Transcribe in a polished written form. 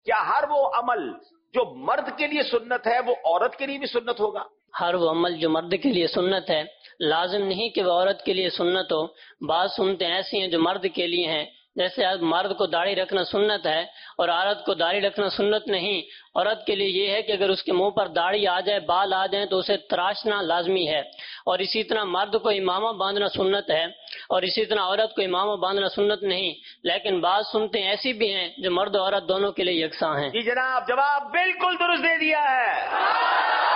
क्या हर वो अमल जो मर्द के लिए सुन्नत है वो औरत के लिए भी सुन्नत होगा? हर वो अमल जो मर्द के लिए सुन्नत है लाजिम नहीं कि वो औरत के लिए सुन्नत हो। बात सुनते ऐसी हैं जो मर्द के लिए हैं, जैसे आज मर्द को दाढ़ी रखना सुन्नत है और औरत को दाढ़ी रखना सुन्नत नहीं। औरत के लिए ये है कि अगर उसके मुंह पर दाढ़ी आ जाए, बाल आ जाए तो उसे तराशना लाजमी है। और इसी तरह मर्द को इमामा बांधना सुन्नत है और इसी तरह औरत को इमामा बांधना सुन्नत नहीं। लेकिन बात सुनते ऐसी भी हैं जो मर्द और औरत दोनों के लिए यकसा हैं। जी जनाब, जवाब बिल्कुल दुरुस्त दे दिया है।